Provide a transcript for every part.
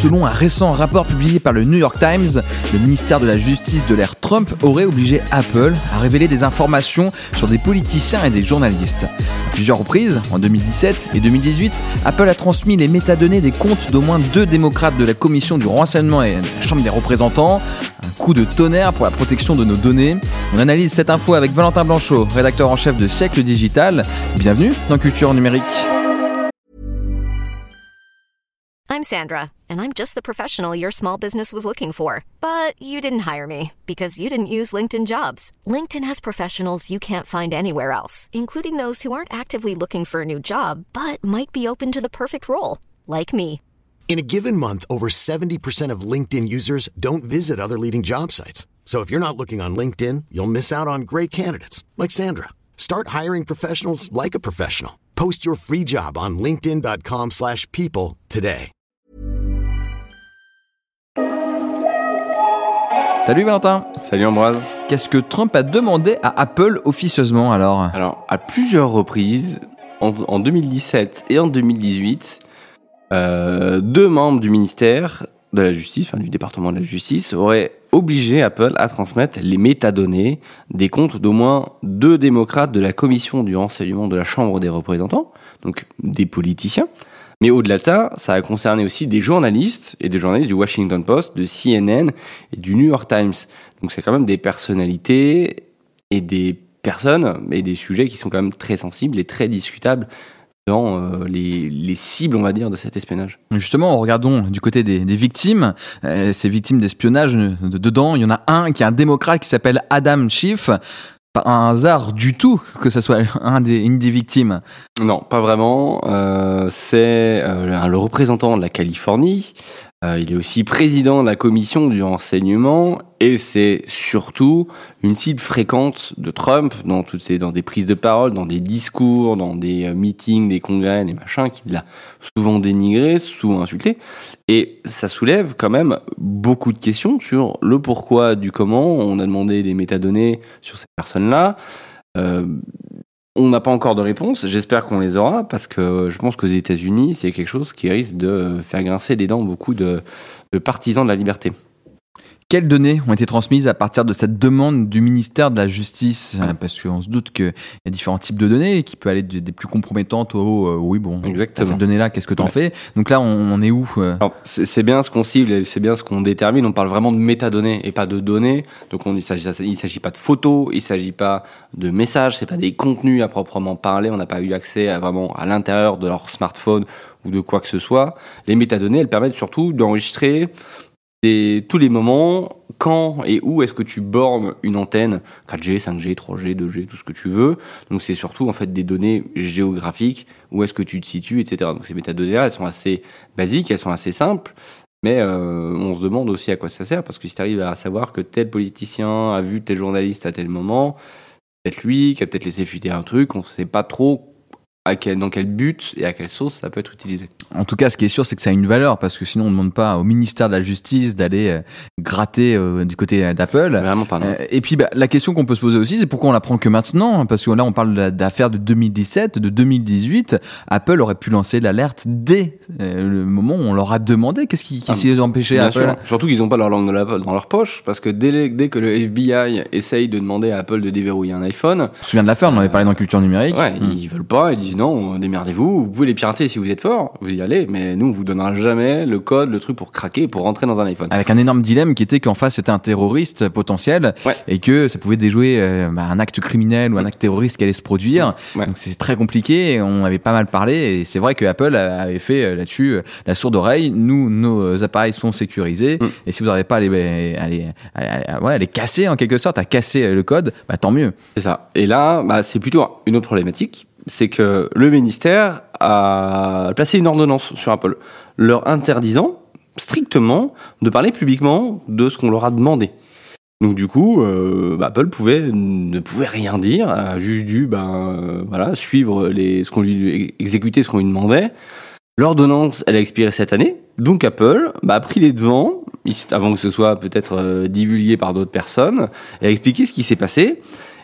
selon un récent rapport publié par le New York Times, le ministère de la Justice de l'ère Trump aurait obligé Apple à révéler des informations sur des politiciens et des journalistes. À plusieurs reprises, en 2017 et 2018, Apple a transmis les métadonnées des comptes d'au moins 2 démocrates de la commission du renseignement et de la Chambre des représentants. Un coup de tonnerre pour la protection de nos données. On analyse cette info avec Valentin Blanchot, rédacteur en chef de Siècle Digital. Bienvenue dans Culture Numérique. I'm Sandra, and I'm just the professional your small business was looking for. But you didn't hire me because you didn't use LinkedIn Jobs. LinkedIn has professionals you can't find anywhere else, including those who aren't actively looking for a new job, but might be open to the perfect role, like me. In a given month, over 70% of LinkedIn users don't visit other leading job sites. So if you're not looking on LinkedIn, you'll miss out on great candidates like Sandra. Start hiring professionals like a professional. Post your free job on linkedin.com/people today. Salut Valentin. Salut Ambroise. Qu'est-ce que Trump a demandé à Apple officieusement alors ? Alors, à plusieurs reprises, en 2017 et en 2018, 2 membres du ministère de la Justice, enfin du département de la Justice, auraient obligé Apple à transmettre les métadonnées des comptes d'au moins 2 démocrates de la commission du renseignement de la Chambre des représentants, donc des politiciens. Mais au-delà de ça, ça a concerné aussi des journalistes et des journalistes du Washington Post, de CNN et du New York Times. Donc c'est quand même des personnalités et des personnes et des sujets qui sont quand même très sensibles et très discutables dans les cibles, on va dire, de cet espionnage. Justement, regardons du côté des victimes. Ces victimes d'espionnage, dedans, il y en a un qui est un démocrate qui s'appelle Adam Schiff. Pas un hasard du tout que ce soit une des victimes. Non, pas vraiment. C'est le représentant de la Californie. Il est aussi président de la commission du renseignement et c'est surtout une cible fréquente de Trump dans des prises de parole, dans des discours, dans des meetings, des congrès, des machins qu'il a souvent dénigré, souvent insulté. Et ça soulève quand même beaucoup de questions sur le pourquoi du comment. On a demandé des métadonnées sur ces personnes-là. On n'a pas encore de réponse, j'espère qu'on les aura, parce que je pense qu'aux États-Unis, c'est quelque chose qui risque de faire grincer des dents beaucoup de partisans de la liberté. Quelles données ont été transmises à partir de cette demande du ministère de la Justice ? Parce qu'on se doute qu'il y a différents types de données, qui peuvent aller des plus compromettantes aux oui, bon, exactement. Cette donnée-là, qu'est-ce que t'en fais ? Donc là, on est où ? Alors, c'est bien ce qu'on cible, et c'est bien ce qu'on détermine. On parle vraiment de métadonnées et pas de données. Donc il s'agit pas de photos, il s'agit pas de messages, c'est pas des contenus à proprement parler. On n'a pas eu accès vraiment à l'intérieur de leur smartphone ou de quoi que ce soit. Les métadonnées, elles permettent surtout d'enregistrer tous les moments, quand et où est-ce que tu bornes une antenne 4G, 5G, 3G, 2G, tout ce que tu veux. Donc c'est surtout en fait des données géographiques, où est-ce que tu te situes, etc. Donc ces métadonnées-là, elles sont assez basiques, elles sont assez simples, mais on se demande aussi à quoi ça sert, parce que si tu arrives à savoir que tel politicien a vu tel journaliste à tel moment, peut-être lui qui a peut-être laissé fuiter un truc, on ne sait pas trop dans quel but et à quelle sauce ça peut être utilisé. En tout cas, ce qui est sûr, c'est que ça a une valeur, parce que sinon on ne demande pas au ministère de la Justice d'aller gratter du côté d'Apple. Vraiment pas, non. Et puis la question qu'on peut se poser aussi, c'est pourquoi on l'apprend que maintenant, parce que là on parle d'affaires de 2017, de 2018. Apple aurait pu lancer l'alerte dès le moment où on leur a demandé. Qu'est-ce qui s'y empêchait à Apple ? Sûr. Surtout qu'ils n'ont pas leur langue dans leur poche, parce que dès que le FBI essaye de demander à Apple de déverrouiller un iPhone... Je me souviens de l'affaire, on en avait parlé dans Culture Numérique. Ouais, ils veulent pas, ils disent non, démerdez-vous, vous pouvez les pirater si vous êtes fort, vous y allez, mais nous on vous donnera jamais le code, le truc pour craquer, pour rentrer dans un iPhone. Avec un énorme dilemme qui était qu'en face c'était un terroriste potentiel, et que ça pouvait déjouer un acte criminel ou un acte terroriste qui allait se produire. Ouais. Donc c'est très compliqué, on avait pas mal parlé, et c'est vrai que Apple avait fait là-dessus la sourde oreille. Nous, nos appareils sont sécurisés, et si vous n'arrivez pas à les casser en quelque sorte, à casser le code, tant mieux. C'est ça. Et là, c'est plutôt une autre problématique. C'est que le ministère a placé une ordonnance sur Apple, leur interdisant strictement de parler publiquement de ce qu'on leur a demandé. Donc du coup, Apple ne pouvait rien dire, a juste dû suivre exécuter ce qu'on lui demandait. L'ordonnance, elle a expiré cette année, donc Apple a pris les devants, avant que ce soit peut-être divulgué par d'autres personnes, et a expliqué ce qui s'est passé.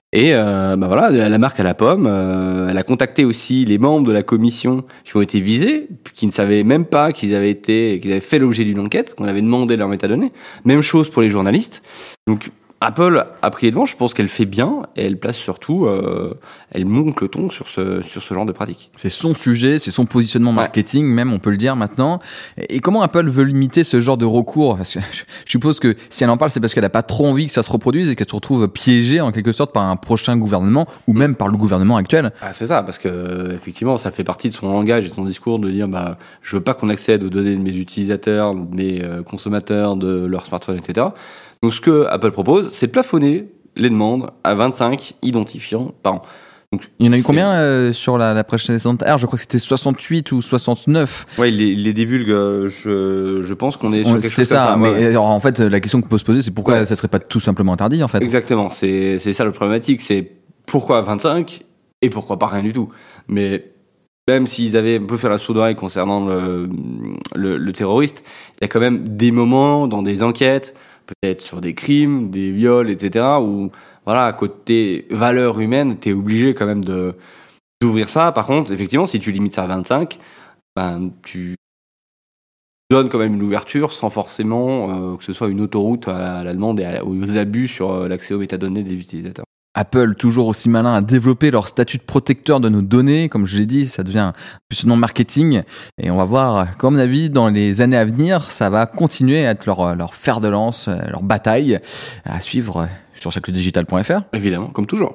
Et voilà, la marque à la pomme, elle a contacté aussi les membres de la commission qui ont été visés, qui ne savaient même pas qu'ils avaient fait l'objet d'une enquête, qu'on avait demandé leurs métadonnées. Même chose pour les journalistes. Donc Apple a pris les devants, je pense qu'elle fait bien, et elle place surtout, elle monte le ton sur ce genre de pratique. C'est son sujet, c'est son positionnement marketing, même, on peut le dire maintenant. Et comment Apple veut limiter ce genre de recours ? Parce que je suppose que si elle en parle, c'est parce qu'elle n'a pas trop envie que ça se reproduise et qu'elle se retrouve piégée en quelque sorte par un prochain gouvernement ou même par le gouvernement actuel. Ah, c'est ça, parce que effectivement, ça fait partie de son langage et de son discours de dire je veux pas qu'on accède aux données de mes utilisateurs, de mes consommateurs, de leurs smartphones, etc. Donc ce que Apple propose, c'est plafonner les demandes à 25 identifiants par an. Donc, il y en a eu combien sur la précédente ère ? Je crois que c'était 68 ou 69. Ouais, il les divulgue. Je pense qu'on est sur quelque chose comme ça. Mais alors, en fait, la question qu'on peut se poser, c'est pourquoi ça serait pas tout simplement interdit, en fait. Exactement. C'est ça le problématique. C'est pourquoi 25 et pourquoi pas rien du tout. Mais même s'ils avaient un peu fait la sourde oreille concernant le terroriste, il y a quand même des moments dans des enquêtes, peut-être sur des crimes, des viols, etc., où, voilà, côté valeur humaine, t'es obligé quand même d'ouvrir ça. Par contre, effectivement, si tu limites ça à 25, tu donnes quand même une ouverture sans forcément que ce soit une autoroute à la demande et aux abus sur l'accès aux métadonnées des utilisateurs. Apple, toujours aussi malin à développer leur statut de protecteur de nos données. Comme je l'ai dit, ça devient un positionnement marketing. Et on va voir, comme mon avis, dans les années à venir, ça va continuer à être leur fer de lance, leur bataille à suivre sur cercledigital.fr. Évidemment, comme toujours.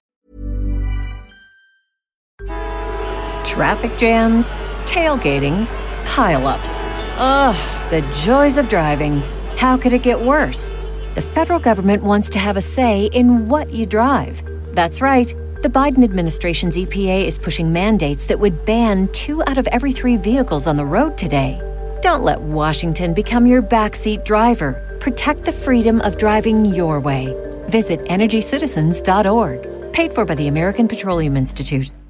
Traffic jams, tailgating, pile-ups. Ugh, the joys of driving. How could it get worse? The federal government wants to have a say in what you drive. That's right. The Biden administration's EPA is pushing mandates that would ban 2 out of every 3 vehicles on the road today. Don't let Washington become your backseat driver. Protect the freedom of driving your way. Visit EnergyCitizens.org. Paid for by the American Petroleum Institute.